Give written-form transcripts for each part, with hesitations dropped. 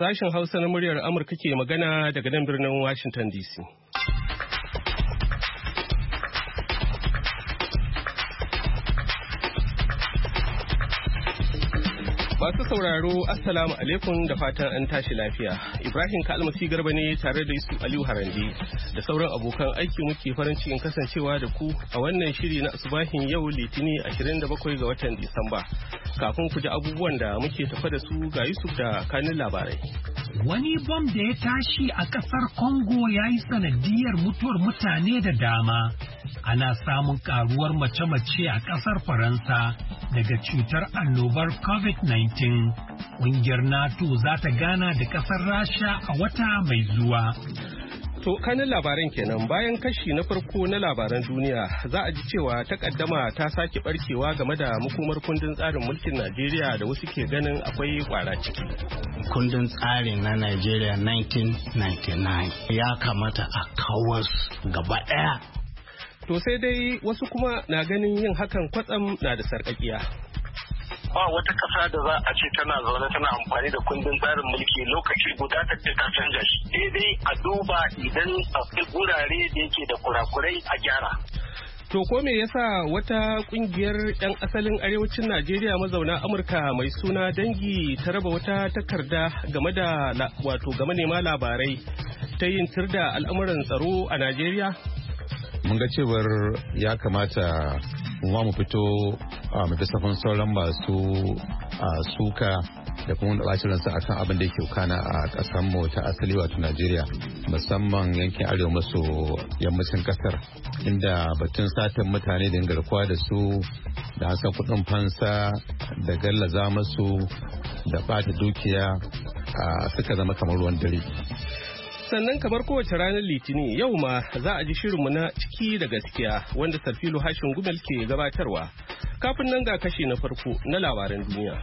Sashen Hausa na muryar Amurka ke magana daga nan birnin Washington DC. Masu sauraro, Assalamu alaikum da fatan an tashi lafiya. Ibrahim Kalmasi Garba ne tare da Yusuf Aliyu Harande da sauran abokan aiki muke farin cikin kasancewa da ku a wannan shiri na asubahin yau Litini 27 ga watan Disamba. Kafin ku ji abubuwan da muke tafa da su ga Yusuf da kanin labarai. Wani bom da ya tashi a ƙasar Congo ya yi sanadiyar mutuwar mutane da dama. Ana samun ƙaruwar mace-mace a ƙasar Faransa daga cutar annobar COVID-19. Ƙungiyar NATO za ta gana da ƙasar Rasha a wata mai zuwa. To kanin labaran kenan bayan kashi na farko na labaran duniya za a ji cewa takaddama ta sake barkewa game da makomar kundin tsarin mulkin Najeriya da wasu ke ganin akwai kwara ciki. Kundin tsarin na Najeriya 1999 ya kamata a kawas gaba ɗaya. To sai dai wasu kuma na ganin yin hakan kwatsam na da sarƙaƙiya. Ba wata kasa da za a ce tana zaune tana amfani da kundin tsarin mulki lokaci guda ta ce ta canja shi. Daidai a duba idan akwai gurare da yake da kurakurai a gyara. To ko me yasa wata kungiyar 'yan asalin arewacin Najeriya mazauna Amurka mai suna Dangi ta raba wata takarda game da ga manema labarai ta yin tirda al'amuran tsaro a Najeriya? Mun ga cewar ya kamata mu fito a matasafin sauran masu suka da kuma da bacin ransa akan abin da yake kana a kasar mu ta asali wato Najeriya, musamman yankin arewa maso yammacin kasar, inda batun satin mutane da garkuwa da su da an san kudin fansa da gallaza masu da bata dukiya suka zama kamar ruwan dare. Sannan kamar kowace ranar Litinin yau ma za a ji shirinmu na ciki da gaskiya wanda Sarfilu Hashin Gumel ke gabatarwa. Kafin nan ga kashi na farko na labaran duniya.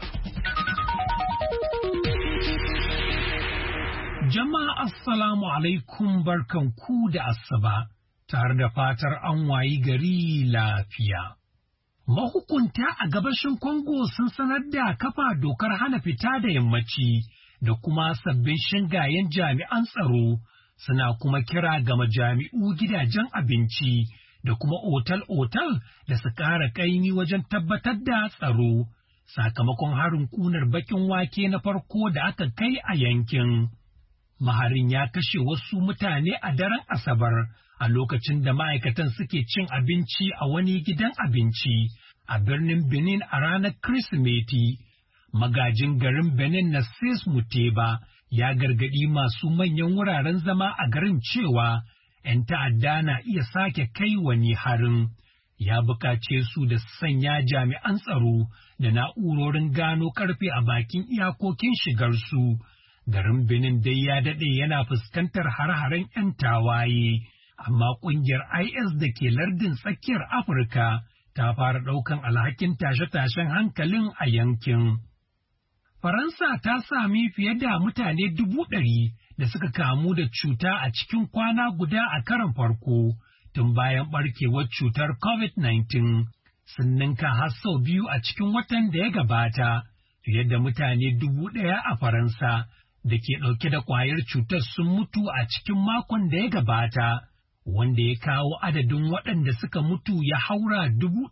Jama'a assalamu alaikum barkanku da asuba tare da fatar an wayi gari lafiya. Mahukunta a gabashin Congo sun sanar da kafa dokar hana fita da yammaci da kuma sabbin shingayen jami'an tsaro, suna kuma kira ga majami'u, gidajen abinci da kuma otal-otal da su ƙara ƙaimi wajen tabbatar da tsaro sakamakon harin ƙunar bakin wake na farko da aka kai a yankin. Maharin ya kashe wasu mutane a daren Asabar a lokacin da ma'aikatan suke cin abinci a wani gidan abinci a birnin Benin a ranar Kirsimeti. Magajin garin Benin na Sis Muteba ya gargaɗi masu manyan wuraren zama a garin cewa ‘yan ta'adda na iya sake kai wani harin. Ya buƙace su da sanya jami'an tsaro da na'urorin gano ƙarfe a bakin iyakokin shigarsu. Garin Benin dai ya daɗe yana fuskantar har-haren ‘yan tawaye, amma ƙungiyar IS da ke lardin tsakiyar Afirka ta fara ɗaukan alhakin tashe-tashen hankalin a yankin. Faransa ta sami fiye da mutane 100,000 da suka kamu da cuta a cikin kwana guda a karon farko tun bayan barkewar cutar COVID-19. Sun ninka har sau biyu a cikin watan da ya gabata, fiye da mutane 1,000 a Faransa da ke ɗauke da ƙwayar cutar sun mutu a cikin makon da ya gabata, wanda ya kawo adadin waɗanda suka mutu ya haura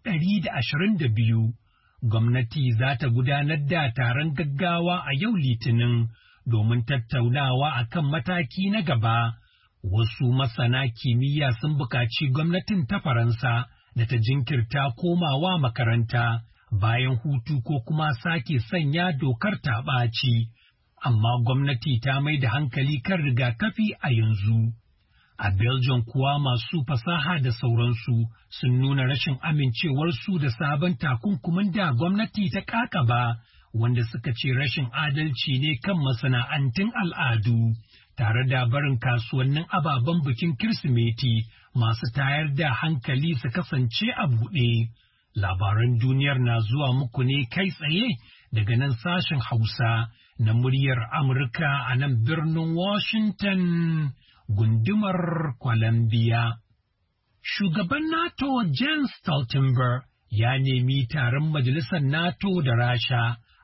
122,000. Gwamnati za ta gudanar da taron gaggawa a yau Litinin domin tattaunawa a kan mataki na gaba. Wasu masana kimiyya sun buƙaci gwamnatin ta Faransa da ta jinkirta komawa makaranta bayan hutu ko kuma sake sanya dokar ta ɓaci, amma gwamnati ta mai da hankali kan rigakafi a yanzu. A Belgium kuwa masu fasaha da sauransu sun nuna rashin amincewarsu da sabon takunkumin da gwamnati ta ƙaƙaba, wanda suka ce rashin adalci ne kan masana'antun al'adu, tare da barin kasuwannin ababen bikin Kirsimeti masu tayar da hankali su kasance a buɗe. Labaran duniyar na zuwa muku ne kai tsaye daga nan sashen Hausa na muryar Amurka a nan birnin Washington. Gundumar Columbia. Shugaban NATO Jens Stoltenberg ya nemi taron Majalisar NATO da Rasha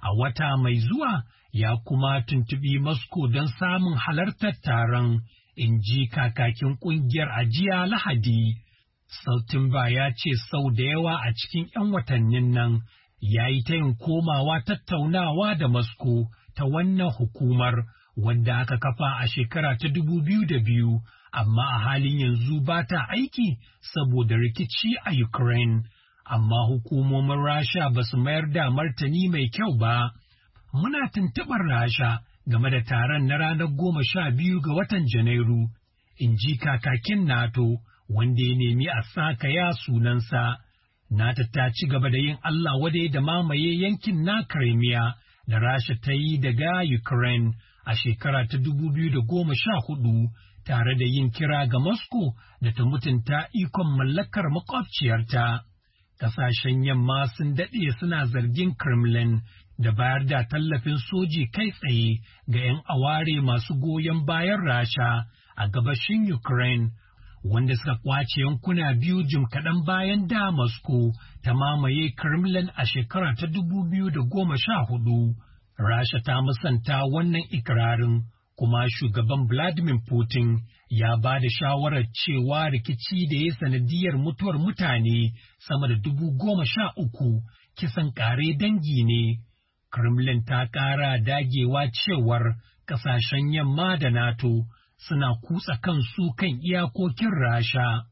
A wata mai zuwa ya kuma tuntubi Moscow don samun halartar taron, in ji kakakin ƙungiyar a jiya Lahadi. Stoltenberg ya ce sau da yawa a cikin 'yan watannin nan ya yi ta yin komawa tattaunawa da Moscow ta wannan hukumar wanda aka kafa a shekara ta 2002, amma a halin yanzu ba ta aiki saboda rikici a Ukraine. Amma hukumomin Rasha ba su mayar da martani mai kyau ba. Muna tuntuɓar Rasha game da taron na ranar 12 ga watan Janairu, in ji kakakin NATO, wanda ya nemi a sakaya sunansa. NATO ta ci gaba da yin Allah wadai da mamaye yankin na Crimea da Rasha ta yi daga Ukraine a shekara ta 2014, tare da yin kira ga Moscow da ta mutunta ikon mallakar makwabciyarta. Ƙasashen yamma sun daɗe suna zargin Kremlin da bayar da tallafin soji kai tsaye ga 'yan aware masu goyon bayan Rasha a gabashin Ukraine, wanda suka kwace yankuna biyu jim kaɗan bayan da Moscow ta mamaye Kremlin a shekara ta 2014. Rasha ta musanta wannan ikirarin, kuma shugaban Vladimir Putin ya ba da shawarar cewa rikici da ya sanadiyar mutuwar mutane sama da 13,000 kisan ƙare dangi ne. Kremlin ta ƙara dagewa cewar ƙasashen yamma da NATO suna kutsa kansu kan iyakokin Rasha.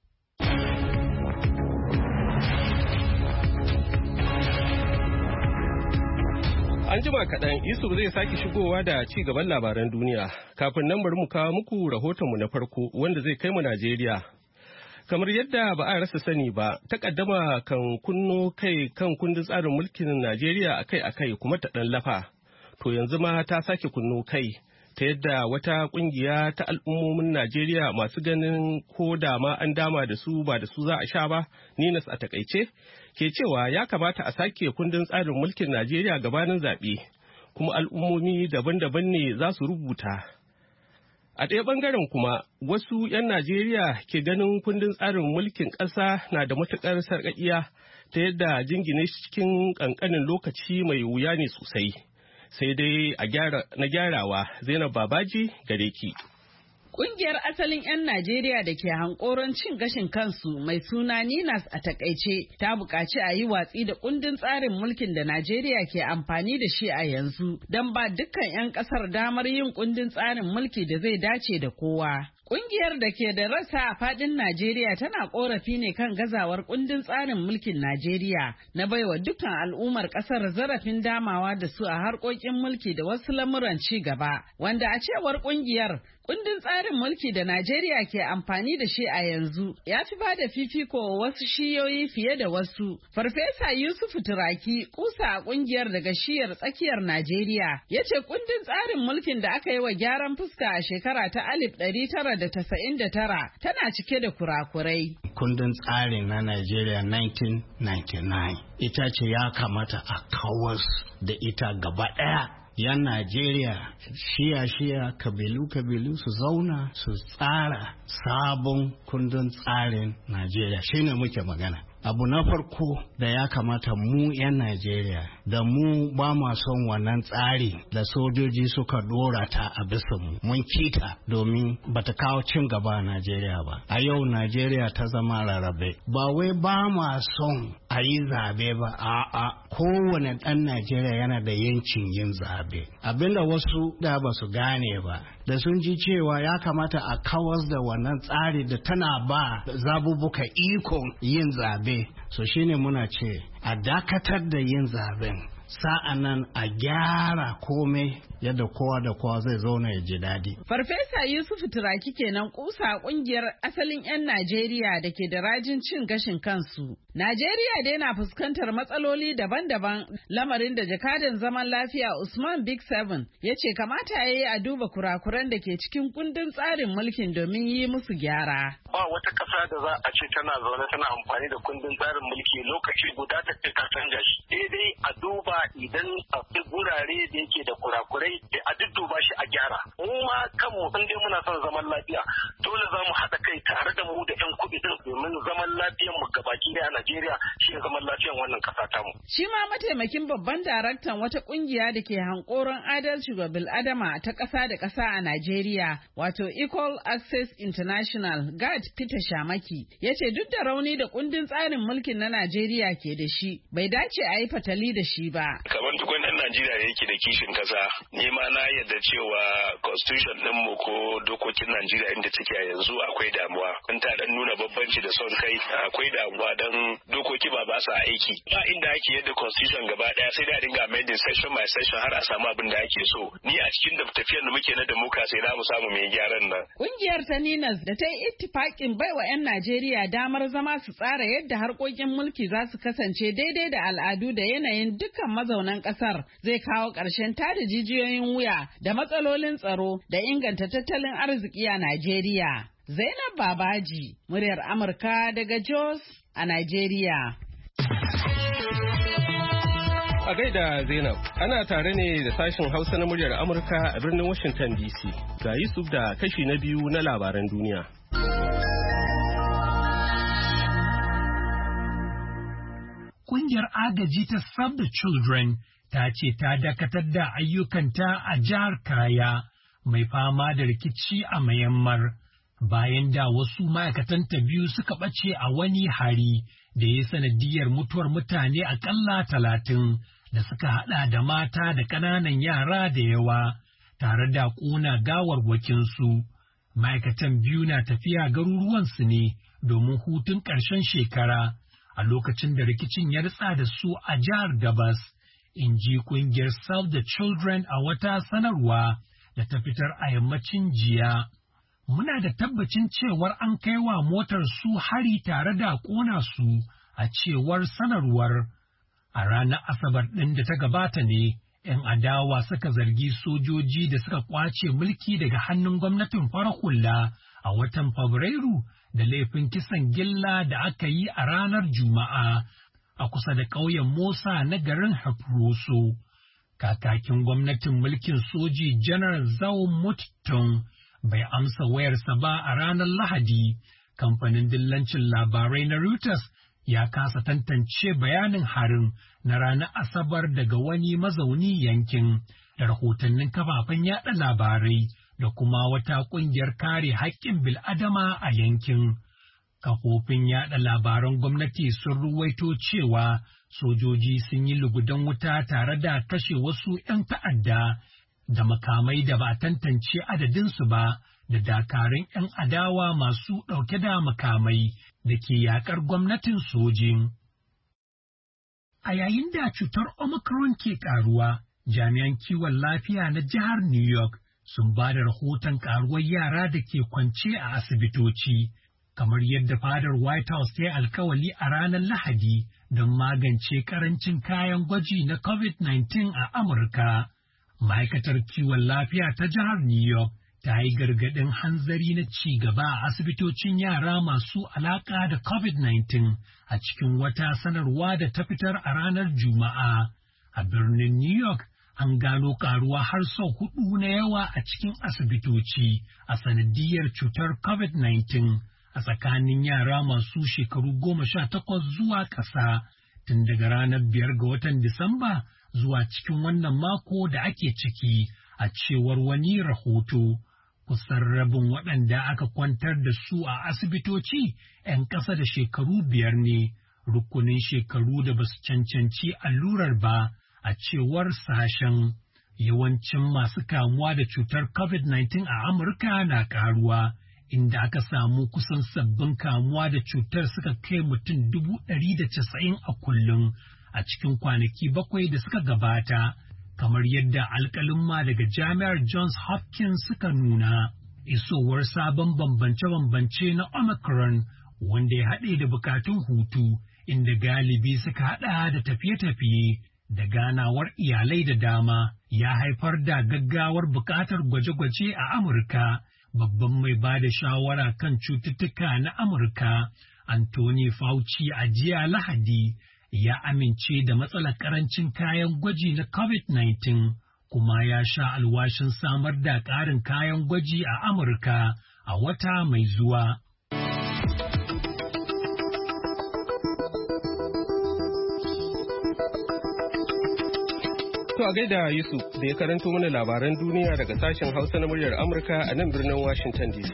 An jima kaɗan Yusuf zai sake shigowa da ci gaban labaran duniya. Kafin nan bari mu kawo muku rahotonmu na farko wanda zai kai mu Najeriya. Kamar yadda ba a rasa sani ba, takaddama kan kunno kai kan kundin tsarin mulkin Najeriya akai-akai kuma ta ɗan lafa. To yanzu ma ta sake kunno kai ta yadda wata ƙungiya ta al'ummomin Najeriya masu ganin ko da ma an dama da su ba da su za a sha ba, Ninas a takaice, ke cewa ya kamata a sake kundin tsarin mulkin Najeriya gabanin zaɓe, kuma al'ummomi daban-daban ne za su rubuta. A ɗaya ɓangaren kuma, wasu 'yan Najeriya ke ganin kundin tsarin mulkin ƙasa na da matuƙar sarƙaƙiya ta yadda jingine cikin ƙanƙanin lokaci mai wuya ne sosai. Sai dai na gyarawa, Zainab Babaji gare ki. Ƙungiyar asalin 'yan Najeriya da ke hankoron cin gashin kansu mai suna Ninas a takaice ta buƙaci a yi watsi da kundin tsarin mulkin da Najeriya ke amfani da shi a yanzu don ba dukkan 'yan ƙasar damar yin kundin tsarin mulki da zai dace da kowa. Ƙungiyar da ke da rassa a faɗin Najeriya tana ƙorafi ne kan gazawar kundin tsarin mulkin Najeriya na baiwa dukkan al'ummar ƙasar zarafin damawa da su a harkokin mulki da wasu lamuran ci gaba, wanda a cewar ƙungiyar kundin tsarin mulki da Najeriya ke amfani da shi a yanzu ya fi ba da fifiko wa wasu shiyoyi fiye da wasu. Farfesa Yusuf Turaki, kusa a ƙungiyar daga shiyar tsakiyar Najeriya, ya ce kundin tsarin mulkin da aka yi wa gyaran fuska a shekara ta 1999 tana cike da kurakurai. Kundin tsarin na Najeriya 1999 ita ce ya kamata a kawas da ita gaba ɗaya. Yan Najeriya shiya-shiya kabilu-kabilu su zauna su tsara sabon kundin tsarin Najeriya shine muke magana. Abu na farko da ya kamata mu 'yan Najeriya da mu ba ma son wannan tsari da sojoji suka dora ta a bisa mu. Mun kita domin bata kawo cin gaba a Najeriya ba. A yau Najeriya ta zama rarrabe. Ba wai ba ma son a yi zabe ba, a'a kowane ɗan Najeriya yana da yancin yin zabe. Abinda wasu da ba su gane ba, da sun ji cewa ya kamata a kawas da wannan tsari da tana ba zabubuka ikon yin zabe. So shine muna ce a dakatar da yin zaben, sa'an nan a gyara komai yadda kowa da kowa zai zauna ya ji daɗi. Farfesa Yusuf Turaki kenan kusa ƙungiyar asalin 'yan Najeriya da ke da rajin cin gashin kansu. Najeriya dai na fuskantar matsaloli daban-daban, lamarin da jakadan zaman lafiya Usman Big Seven ya ce kamata ya yi a duba kurakuran da ke cikin kundin tsarin mulkin domin yi musu gyara. Ba wata ƙasa da za a ce tana zaune tana amfani da kundin tsarin mulki lokaci guda ta canja shi. Dai a duba idan akwai gurare da yake da kurakurai kurakurai a dudduba shi a gyara. Mu ma kanmu in dai muna son zaman lafiya dole za mu haɗa kai tare da mu da 'yan kuɗi din domin zaman lafiyar mu gabaki ɗaya a Najeriya shi zaman lafiyar wannan ƙasa tamu. Shi ma mataimakin babban daraktan wata ƙungiya da ke hankoron adalci ga bil'adama ta ƙasa da ƙasa a Najeriya wato Equal Access International Gad Peter Shamaki ya ce duk da rauni da kundin tsarin mulkin na Najeriya ke da shi bai dace a yi fatali da shi ba. Kamar duk wani ɗan Najeriya da yake da kishin ƙasa ni ma na yarda cewa constitution ɗinmu ko dokokin Najeriya inda take a yanzu akwai damuwa. In ta dan nuna babbanci da son kai akwai damuwa dan dokoki ba sa aiki. Ba inda ake yadda constitution gaba daya sai da dinga amending section by section har a samu abin da ake so. Ni a cikin da tafiyar da muke na democracy za mu samu mai gyaran nan. Kungiyar ta Ninas da ta yi ittifakin baiwa 'yan Najeriya damar zama su tsara yadda harkokin mulki za su kasance daidai da al'adu da yanayin dukkan mazaunan kasar zai kawo ƙarshen tada jijiyoyin wuya da matsalolin tsaro da inganta tattalin arziki a Najeriya. Zainab Babaji, muryar Amurka daga Jos a Najeriya. A gaida Zainab, ana tare ne da sashen Hausa na muryar Amurka a birnin Washington DC. Ga Yusuf da kashi na biyu na labaran duniya. Ƙungiyar agaji ta Save the Children ta ce ta dakatar da ayyukanta a jihar Kaya mai fama da rikici a Myanmar. Bayan da wasu ma'aikatanta biyu suka ɓace a wani hari da ya sanadiyar mutuwar mutane aƙalla 30 da suka haɗa da mata da ƙananan yara da yawa tare da ƙona gawarwakinsu. Ma'aikatan biyu na tafiya garuruwansu ne domin hutun ƙarshen shekara a lokacin da rikicin ya ritsa da su a jihar Gabas, in ji ƙungiyar Save the Children a wata sanarwa da ta fitar a yammacin jiya. Muna da tabbacin cewar an kai wa motar su hari tare da ƙona su a cewar sanarwar. A ranar Asabar ɗin da ta gabata ne, ‘yan adawa suka zargi sojoji da suka ƙwace mulki daga hannun gwamnatin farar hula a watan Fabrairu da laifin kisan gilla da aka yi a ranar Juma'a a kusa da ƙauyen Mosa na garin Hafroso. Kakakin gwamnatin mulkin soji Janar Zhao Muttun bai amsa wayarsa ba a ranar Lahadi. Kamfanin dillancin labarai na Reuters ya kasa tantance bayanin harin na ranar Asabar daga wani mazauni yankin da rahotannin kafafen yada labarai da kuma wata ƙungiyar kare haƙƙin bil'adama a yankin. Kafofin yada labaran gwamnati sun ruwaito cewa sojoji sun yi lugudan wuta tare da kashe wasu 'yan ta'adda da makamai da ba tantance adadinsu ba da dakarun 'yan adawa masu ɗauke da makamai da ke yaƙar gwamnatin sojin. A yayin da cutar Omicron ke ƙaruwa, jami'an kiwon lafiya na jihar New York sun ba da rahoton ƙaruwar yara da ke kwance a asibitoci, kamar yadda fadar White House ta yi alkawali a ranar Lahadi don magance ƙarancin kayan gwaji na COVID-19 a Amurka. Ma'aikatar kiwon lafiya ta jihar New York ta yi gargaɗin hanzari na ci gaba a asibitocin yara masu alaƙa da COVID-19 a cikin wata sanarwa da ta fitar a ranar Juma'a. A birnin New York, an gano ƙaruwa har sau 4 na yawa a cikin asibitoci a sanadiyar cutar COVID-19 a tsakanin yara masu shekaru 18 zuwa ƙasa tun daga ranar 5 ga watan Disamba zuwa cikin wannan mako da ake ciki, a cewar wani rahoto. Kusan rabin waɗanda aka kwantar da su a asibitoci 'yan ƙasa da shekaru 5 ne, rukunin shekaru da ba su cancanci allurar ba, a cewar sashen. Yawancin masu kamuwa da cutar COVID-19 a Amurka na ƙaruwa, inda aka samu kusan sabbin kamuwa da cutar suka kai mutum 190 a kullum a cikin kwanaki 7 da suka gabata. Kamar yadda alƙalin daga Jami'ar Johns Hopkins suka nuna, isowar sabon bambance-bambance na Omicron wanda ya haɗe da bukatun hutu, inda galibi suka haɗa da tafiye-tafiye da ganawar iyalai da dama, ya haifar da gaggawar buƙatar gwaje-gwaje a Amurka. Babban mai ba da shawara kan cututtuka na Amurka, Anthony Fauci, a jiya Lahadi, ya amince da matsalar karancin kayan gwaji na COVID-19, kuma ya sha alwashin samar da ƙarin kayan gwaji a Amurka a wata mai zuwa. To a gaida Yusuf da ya karanto mana labaran duniya daga sashen Hausa na muryar Amurka a nan birnin Washington DC.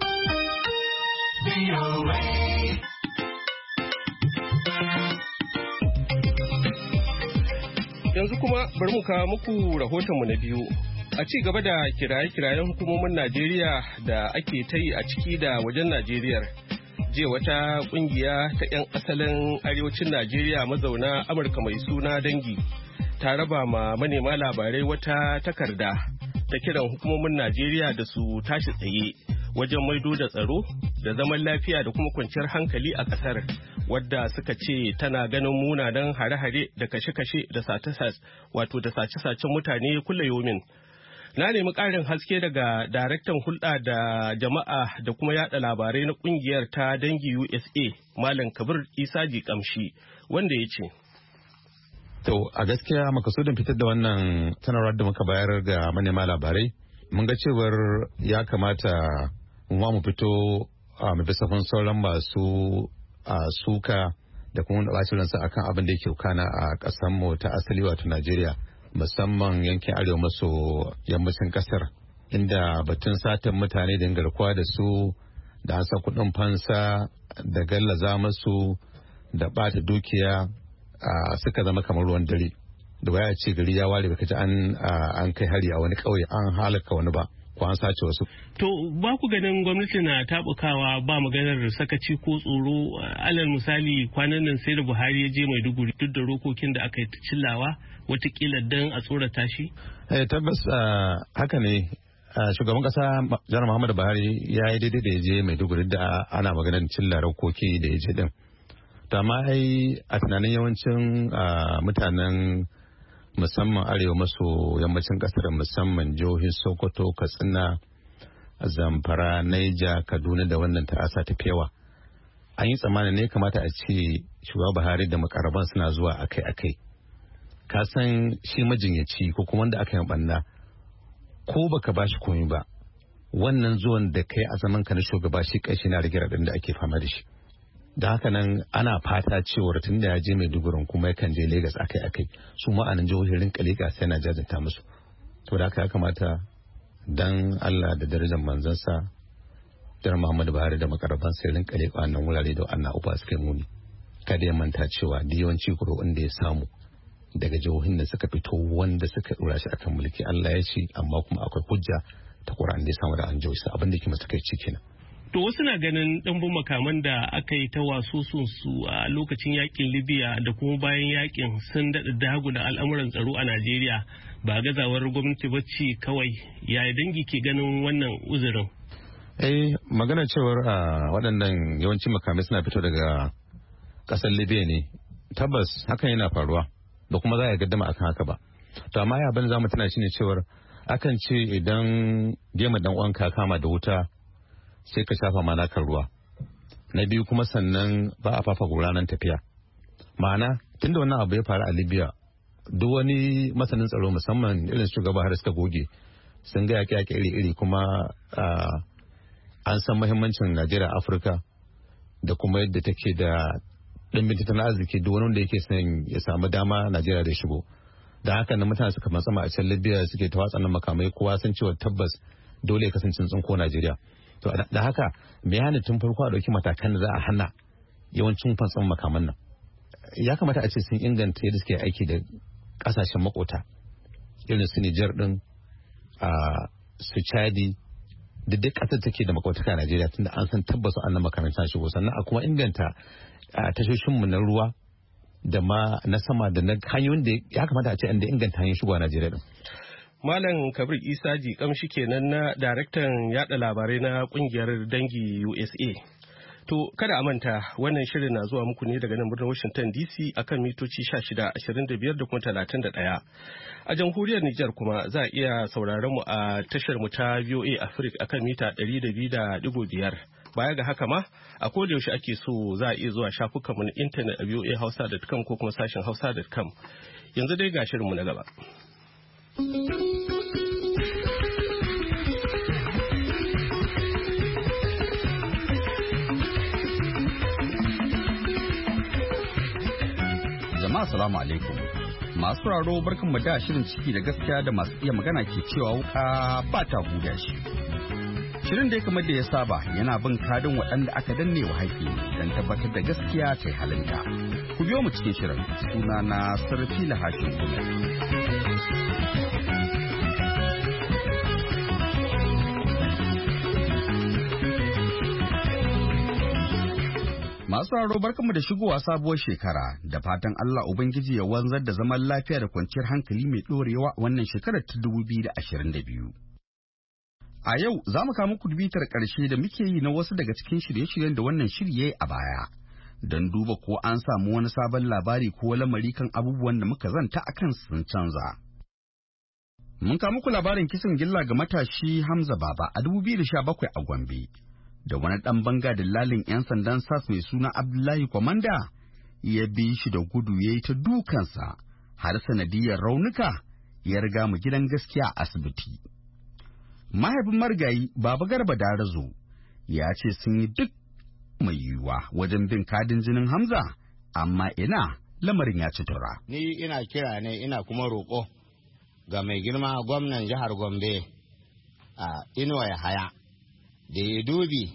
Yanzu kuma bari mu kawo muku rahotonmu na biyu. A ci gaba da kiraye-kirayen hukumomin Najeriya da ake ta yi a ciki da wajen Najeriya. Jiya wata kungiya ta 'yan asalin arewacin Najeriya mazauna Amurka mai suna Dangi ta raba ma manema labarai wata takarda ta kiran hukumomin Najeriya da su tashi tsaye wajen maido da tsaro da zaman lafiya da kuma kwanciyar hankali a ƙasar, wadda suka ce tana ganin munanan hare-hare da kashe-kashe da sace-sacen mutane kulle yomin. Na nemi ƙarin haske daga daraktan hulɗa da jama'a da kuma yada labarai na ƙungiyar ta Dangi USA, Malam Kabir Isaji Kamshi, wanda ya ce. To a gaskiya makasudin fitar da wannan sanarwar da muka bayar ga manema labarai, mun ga cewar ya kamata mu fito a mabisafin sauran masu suka da kuma bacin ransa akan abin da yake kana a ƙasar mu ta asali wato Najeriya, musamman yankin arewa maso yammacin ƙasar, inda batun satan mutane da garkuwa da su da hasa kuɗin fansa da gallaza masu da ɓata dukiya suka zama kamar ruwan dare. Da waya ce gari ya ware baka ji an kai hari a wani ƙauye an halaka wani ba ko an sace wasu. To ba ku ganin gwamnati na tabukawa ba maganar sakaci ko tsoro? Alal misali kwanan nan sai da Buhari ya je Maiduguri duk da rokokin da aka yi ta cillawa watakila dan a tsorata shi? Tabbas haka ne. Shugaban kasa Janar Muhammadu Buhari ya yi daidai da ya je Maiduguri da ana maganar cilla rokoki da ya je din. To amma a tunanin yawancin mutanen musamman arewa maso yammacin kasar, musamman jihohin Sokoto, Katsina, Zamfara, Naija, Kaduna da wannan ta'asa ta fewa, an yi tsammanin ne kamata a ce shugaba Buhari da makaraban suna zuwa akai-akai. Ka san shi majinyaci ko kuma wanda aka yi banna ko baka bashi komai ba, wannan zuwan da kai a zaman ka na shugaba shi kai shi na rage radin da ake fama da shi. Da haka nan ana fata cewar tun da ya je Maiduguri kuma yakan je Legas akai-akai, su ma'anan jihohin rinka leƙa sai na jajanta musu. To da haka ya kamata dan Allah da darajar manzansa Janar Muhammadu Buhari da makaraban sai rinka leƙa wannan wurare da wannan uba suka muni. Kada ya manta cewa da yawanci kuro'in da ya samu daga jihohin da suka fito wanda suka dora shi akan mulki, Allah ya ce amma kuma akwai hujja ta Qur'an da ya samu da an jihohi abin da ke masa kai kenan. To wasu na ganin ɗanbun makaman da aka yi ta waso su a lokacin yakin Libya da kuma bayan yakin sun daɗa dagu da al'amuran tsaro a Najeriya, ba gazawar gwamnati ba ce kawai. Yaya Dangi ke ganin wannan uzurin? Magana cewar waɗannan yawancin makamai suna fito daga ƙasar Libya ne, tabbas hakan yana faruwa da kuma za a gaddama akan haka ba. To amma ya abin za mu tuna shine cewar akan ce idan gema dan uwanka kama da wuta sai ka shafa malakar ruwa. Na biyu kuma sannan ba a fafa ranar tafiya. Ma'ana tunda wannan abu ya faru a Libya, duk wani masanin tsaro musamman irin shugaba har suka goge sun ga yaƙe iri-iri, kuma an san muhimmancin Najeriya Afirka da kuma yadda take da ɗimbin tattalin arziki. Duk wani wanda yake son ya samu dama Najeriya da shigo. Da haka nan mutane suka matsama a can Libya suke ta watsa makamai, kowa sun cewa tabbas dole ya kasance tsinko Najeriya. To da haka me yana tun farko a ɗauki matakan da za a hana yawancin fantsan makaman nan. Ya kamata a ce sun inganta yadda suke aiki da ƙasashen makota irin su Nijar ɗin, su Chadi, da duk ƙasar take da makotaka a Najeriya, tunda an san tabbas annan makarantar shigo. Sannan a kuma inganta tashoshinmu na ruwa da ma na sama da na hanyoyin da ya kamata a ce an da inganta hanyoyin shigo a Najeriya ɗin. Malam Kabir Isaji Kamshi kenan na daraktan yada labarai na kungiyar Dangi USA. To kada a manta wannan shirin na zuwa muku ne daga nan birnin Washington DC akan mitoci 16, 25 da kuma 31. A jamhuriyar Nijar kuma za a iya sauraron mu a tashar mu ta VOA Africa akan mita 102.5. Baya ga haka ma a koda yaushe ake so za a iya zuwa shafukanmu na intanet a voahausa.com ko kuma sashen hausa.com. Yanzu dai ga shirin mu na gaba. Jama'a salamu alaikum. Masu sauraro barkanmu da shirin ciki da gaskiya da masu iya magana ke cewa wuka ba ta huda shi. Shirin da ya kamar da ya saba yana bin kadin waɗanda aka danne wa haƙƙi don tabbatar da gaskiya ta halinta. Ku biyo mu cikin shirin, suna na Sarfi Lahashin Kuma. Masu sauraro barkanmu da shigowa sabuwar shekara da fatan Allah Ubangiji ya wanzar da zaman lafiya da kwanciyar hankali mai ɗorewa a wannan shekarar ta 2022. A yau za mu kawo muku bitar ƙarshe da muke yi na wasu daga cikin shirye-shiryen da wannan shiri ya yi a baya, don duba ko an samu wani sabon labari ko lamari kan abubuwan da muka zanta a kan sun canza. Mun kawo muku labarin kisan gilla ga matashi Hamza Baba a 2017 a Gombe. Da wani ɗan banga dillalin 'yan sandan SAS mai suna Abdullahi Kwamanda ya bi shi da gudu ya yi ta dukansa har sanadiyar raunuka ya riga mu gidan gaskiya a asibiti. Mahaifin marigayi Baba Garba Darazo ya ce sun yi duk mai yiwuwa wajen bin kadin jinin Hamza, amma ina lamarin ya ci tura. Ni ina kira ne ina kuma roƙo ga mai girma gwamnan jihar Gombe a Inuwa Yahaya da ya dubi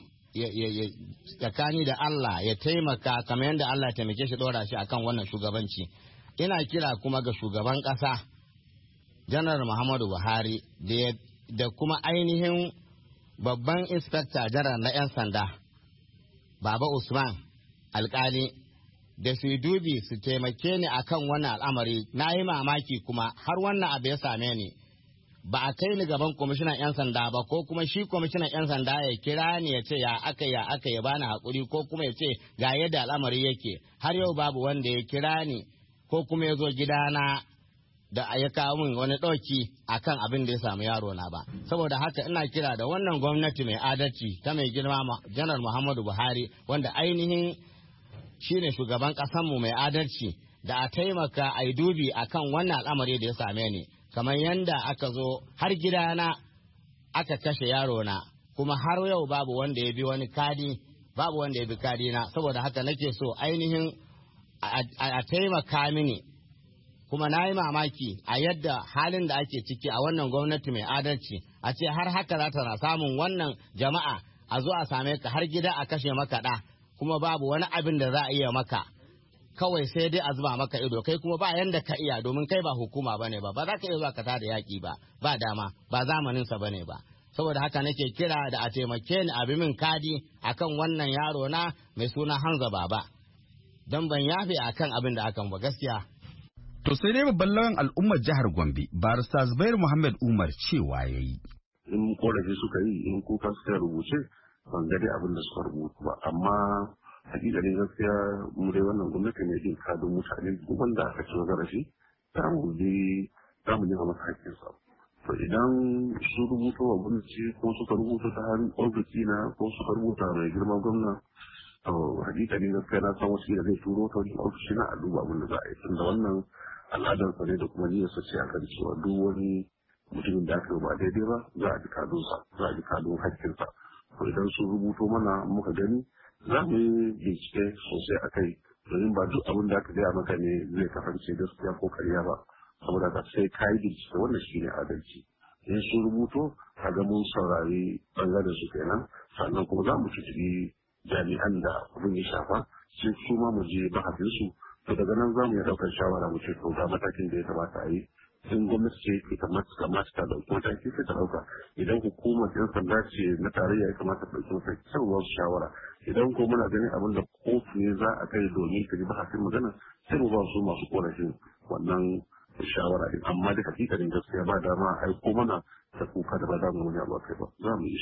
tsakani da Allah ya taimaka kamar yadda Allah ya taimake shi ɗora shi akan wannan shugabanci. Ina kira kuma ga shugaban ƙasa Janar Muhammadu Buhari da kuma ainihin babban inspector janar na 'yan sanda Baba Usman alkali da su dubi su taimake ni akan wannan al'amari. Na yi mamaki kuma har wannan abu ya same ni. Ba a kai ni gaban kwamishinan 'yan sanda ba, ko kuma shi kwamishinan 'yan sanda ya kira ni ya ce ya aka ya bani haƙuri, ko kuma ya ce ga yadda al'amari yake. Har yau babu wanda ya kira ni ko kuma ya zo gidana da ya kawo min wani ɗauki akan abin da ya samu yaro na ba. Saboda haka ina kira da wannan gwamnati mai adalci ta mai girma Janar Muhammadu Buhari, wanda ainihin shine shugaban ƙasanmu mai adalci, da a taimaka a yi dubi akan wannan al'amari da ya same ni. Kamar yanda aka zo har gidana aka kashe yaro na, kuma har yau babu wanda ya bi wani kadi, babu wanda ya bi kadi na. Saboda haka nake so ainihin a taimaka mini, kuma na yi mamaki a yadda halin da ake ciki a wannan gwamnati mai adalci, a ce har haka za ta na samun wannan jama'a a zo a same ka har gida a kashe maka ɗa, kuma babu wani abin da za a iya maka. Kawai sai dai a zuba maka ido, kai kuma ba yanda ka iya, domin kai ba hukuma bane ba za ka iya zuwa ka tada yaki ba dama, ba zamanin sa bane ba. Saboda haka nake kira da a taimake ni a bi min kadi akan wannan yaro na mai suna Hamza Baba, don ban yafe akan abin da akan ba gaskiya. To sai dai babban lauyan al'ummar jihar Gombe, Barista Zubair Muhammad Umar cewa yayi. In korafi suka yi, in kuka suka rubuce, ban ga dai abin da suka rubuta ba, amma hakikalin gaskiya mu dai wannan gwamnati ne jin kadin mutane duk wanda aka ci zarafi za mu nema masa hakkinsa. To idan su rubuto wa gwamnati ko suka rubuta ta hannun ofishi na ko suka rubuta mai girma gwamna, to hakikalin gaskiya na san wasu da zai turo ta wajen ofishi na a duba abin da za a yi, tunda wannan al'adarsa ne da kuma niyyarsa ce a kan cewa duk wani mutumin da aka yi ba daidai ba za a ji kadunsa, za a ji kadun hakkinsa. To idan sun rubuto mana muka gani za mu yi bincike sosai a kai, domin ba duk abin da aka gaya maka ne zai kasance gaskiya ko karya ba. Saboda ka sai ka yi bincike, wannan shi ne adalci. In sun rubuto kaga mun saurari bangaren su kenan, sannan kuma za mu tuntuɓi jami'an da abin ya shafa sai su ma mu je bahasinsu. To daga nan za mu iya ɗaukar shawara mu ce to ga matakin da ya kamata a yi. In gwamnati ce ya kamata ta ɗauki mataki sai ta ɗauka. Idan hukumar 'yan sanda ce na tarayya ya kamata ta ɗauki mataki sai wasu shawara. Idan ko muna ganin abin da kotu ne za a kai domin ta ji bahasin magana sai mu ba su masu korafin wannan shawara din. Amma da hakikanin gaskiya ba dama a aiko mana ta kuka da ba za mu wani abu kai ba, za mu yi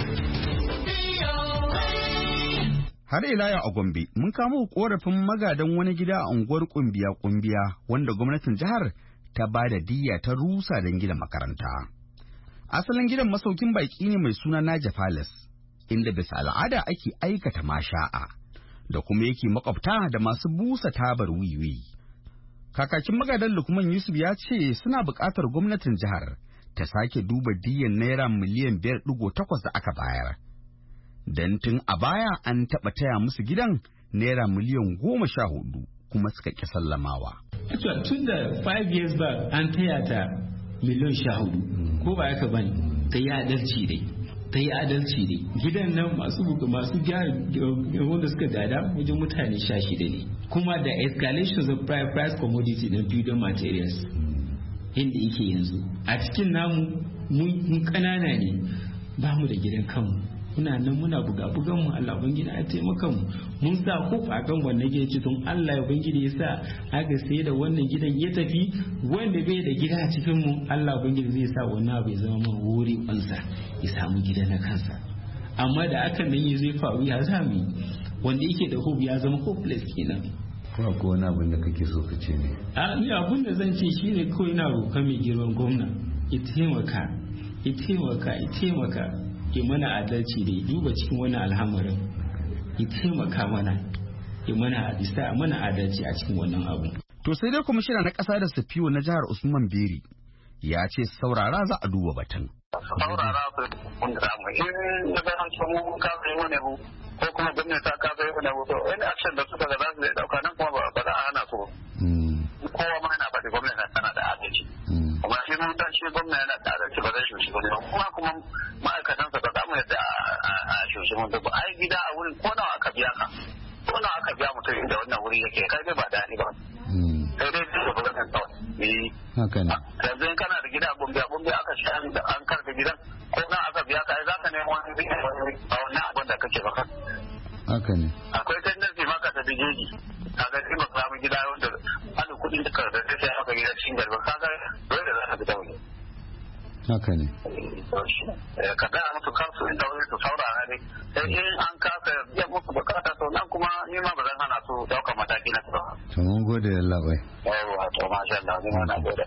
Har ila yau a Gombe mun kamo korafin magadan wani gida a unguwar Kumbiya wanda gwamnatin jihar ta ba da diyya ta rusa don gina makaranta. Asalin gidan masaukin baki ne mai suna Naja Palace, inda bisa al'ada ake aikata masha'a da kuma yake makwabta da masu busa tabar wiwi. Kakakin magadan Lukman Yusuf ya ce suna buƙatar gwamnatin jihar ta sake duba diyyar naira miliyan 5.8 da aka bayar. Dan tun a baya an taɓa taya musu gidan naira miliyan 14 kuma suka ƙi sallamawa. Tun da 5 years back an taya ta miliyan 14 ko ba haka bane, ta yi adalci dai. Ta yi adalci ne. Gidan nan masu gyara wanda suka gada wajen mutane 16 ne. Kuma da escalations of price commodity na building materials inda yake yanzu. A cikin namu mun kanana ne, ba mu da gidan kanmu. Muna nan muna buga-bugan mu, Allah Ubangiji ya taimaka mu. Mun sa kofa a kan wannan gidan cikin Allah Ubangiji ya sa aka sai da wannan gidan ya tafi, wanda bai da gida a cikin mu Allah Ubangiji zai sa wannan abu ya zama mana wuri kansa ya samu gida na kansa. Amma da aka nan ya zai faru ya zami wanda yake da hope ya zama hopeless kenan. Kuma ko wani abin da kake so ka ce ne? Ni abin da zan ce shine kawai na roƙa mai girman gwamna ya taimaka ya mana adalci da ya duba cikin wani alhamarin, ya taimaka mana ya mana adalci a cikin wannan abu. To sai dai kwamishina na ƙasa da Safiyo na jihar Usman Beri ya ce saurara za a duba batun. Saurara su wanda za mu in da bayan su mu ka sai wani abu ko kuma gwamnati ta ka sai wani abu to wani action da suka ga za su dauka nan kuma ba za a hana su. Kowa ma yana faɗi gwamnati tana da adalci. Kuma shi mun dan shi gwamnati yana da adalci ba zai shi gwamnati kuma ma'aikatan sa ba za mu yadda a shi mun da ai gida a wurin ko nawa aka biya ka. Ko nawa aka biya mutum inda wannan wuri yake kai dai ba da ni ba. Sai dai duk da gwamnati kawai. Haka ne. Yanzu in kana da gida gombe aka shi an karfe gidan ko nan aka biya ka za ka nemi wani a wannan abin da kake baka. Haka ne. Akwai tendency ma ka tafi jeji kaga in ba samu gida wanda ana kuɗin da ka da sai aka gida cikin garba kaga dole za ka fita wani. Haka ne. Ka ga musu kansu inda wani su saurara ne sai in an kasa biya musu bukata to nan kuma ni ma ba zan hana su daukar mataki na su ba. To mun gode da labai. Yawwa to masha Allah ni ma na gode.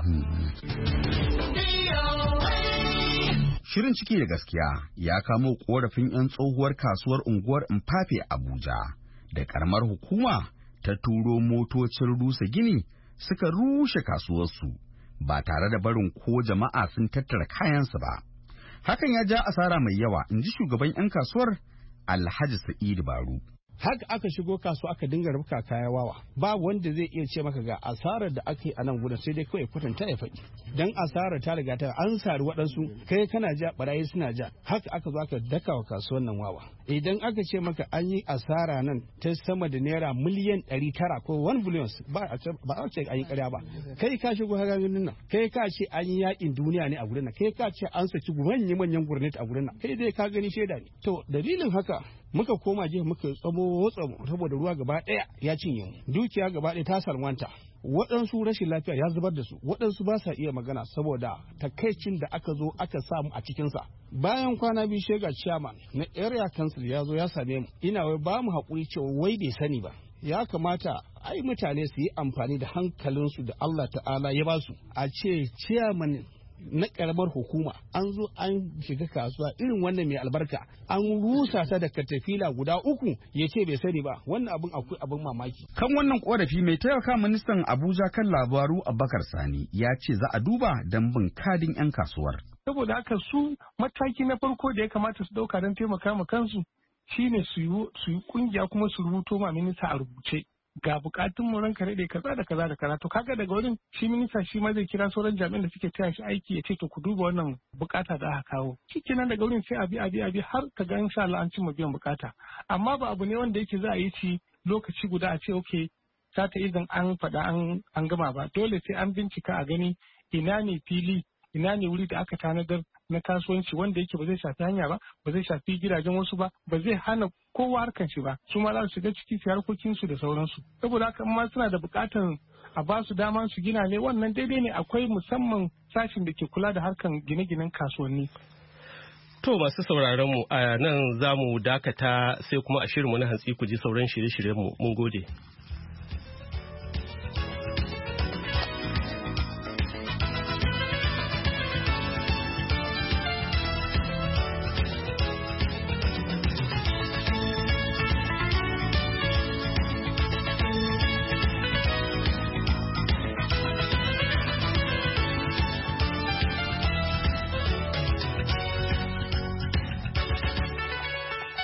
Shirin ciki da gaskiya ya kamo korafin 'yan tsohuwar kasuwar unguwar Mfafe Abuja da karamar hukuma ta turo motocin rusa gini suka rushe kasuwarsu ba tare da barin ko jama'a sun tattara kayansu ba. Hakan ya ja asara mai yawa, in ji shugaban 'yan kasuwar Alhaji Sa'idu Baru. Haka aka shigo kasuwa aka dinga rubuka kaya wawa, ba wanda zai iya ce maka ga asarar da aka yi a nan gudun, sai dai kawai kwatanta ya faɗi dan asarar ta riga ta an sari waɗansu, kai kana ja barayi suna ja, haka aka zo aka daka wa kasuwar nan wawa. Idan aka ce maka an yi asara nan ta sama da naira miliyan 900 ko 1 billion, ba a ce an yi ƙarya ba. Kai ka shigo haganin nan, kai ka ce an yi yakin duniya ne a gurin nan, kai ka ce an saki manyan gurnet a gurin nan, kai dai ka gani shaida ne. To dalilin haka muka koma jiya muka tsamo saboda ruwa gaba ɗaya ya cinye mu, dukiya gaba ɗaya ta salwanta, waɗansu rashin lafiya ya zubar da su, waɗansu ba sa iya magana saboda takaicin da aka zo aka samu a cikinsa. Bayan kwana biyu shega chairman na area council ya zo ya same mu, ina wai ba mu haƙuri cewa wai bai sani ba, ya kamata ai mutane su yi amfani da hankalinsu da Allah ta'ala ya ba su. A ce chairman na karamar hukuma an zo an shiga kasuwa irin wannan mai albarka an rusa ta da katafila guda 3 ya ce bai sani ba, wannan abin akwai abin mamaki. Kan wannan korafi mai taimaka ministan Abuja kan labaru Abubakar Sani ya ce za a duba don bin kadin 'yan kasuwar. Saboda haka su mataki na farko da ya kamata su dauka don taimaka ma kansu shine su yi kungiya kuma su rubuto ma minista a rubuce. Ga bukatun mu ranka rade kaza da kaza da kaza, to kaga daga wurin shi minista shi ma zai kira sauran jami'an da suke taya shi aiki ya ce to ku duba wannan bukata da aka kawo, shikenan daga wurin sai abi har ka ga insha Allah an cimma biyan bukata. Amma ba abu ne wanda yake za a yi shi lokaci guda a ce okay sata idan an faɗa an gama ba, dole sai an bincika a gani ina ne fili, ina ne wuri da aka tanadar na kasuwanci wanda yake ba zai shafi hanya ba, ba zai shafi gidajen wasu ba, ba zai hana kowa harkan shi ba, su ma za su shiga ciki su harkokin su da sauransu. Saboda haka ma suna da buƙatar a ba su dama su gina ne, wannan daidai ne, akwai musamman sashin da ke kula da harkan gine-ginen kasuwanni. To masu sauraron mu a nan za mu dakata sai kuma a shirinmu na hantsi ku ji sauran shirye-shiryenmu. Mun gode.